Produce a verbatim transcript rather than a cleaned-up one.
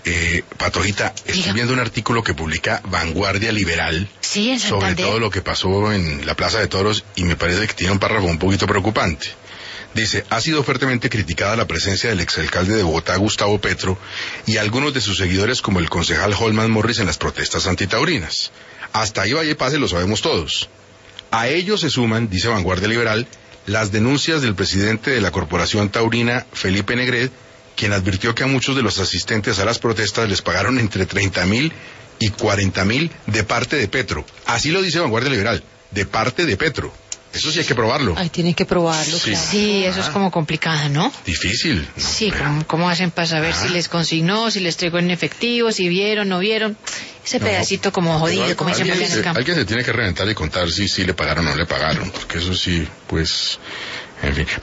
Eh, Patojita, estoy Diga. viendo un artículo que publica Vanguardia Liberal Sí, en sobre Santander. todo lo que pasó en la Plaza de Toros y me parece que tiene un párrafo un poquito preocupante. Dice, ha sido fuertemente criticada la presencia del exalcalde de Bogotá, Gustavo Petro, y algunos de sus seguidores como el concejal Holman Morris en las protestas antitaurinas. Hasta ahí vaya y pase, lo sabemos todos. A ellos se suman, dice Vanguardia Liberal, las denuncias del presidente de la Corporación Taurina, Felipe Negret, quien advirtió que a muchos de los asistentes a las protestas les pagaron entre treinta mil y cuarenta mil de parte de Petro. Así lo dice Vanguardia Liberal, de parte de Petro. Eso sí hay que probarlo. Ay, tienen que probarlo, Sí. claro. Sí, eso es Ah. como complicado, ¿no? Difícil. ¿no? Sí, Pero- ¿cómo, cómo hacen para saber Ah. si les consignó, si les entregó en efectivo, si vieron, no vieron? Ese No, pedacito como jodido, pero como dicen por allá alguien, en el se, campo. alguien se tiene que reventar y contar si sí le pagaron o no le pagaron, porque eso sí, pues, en fin.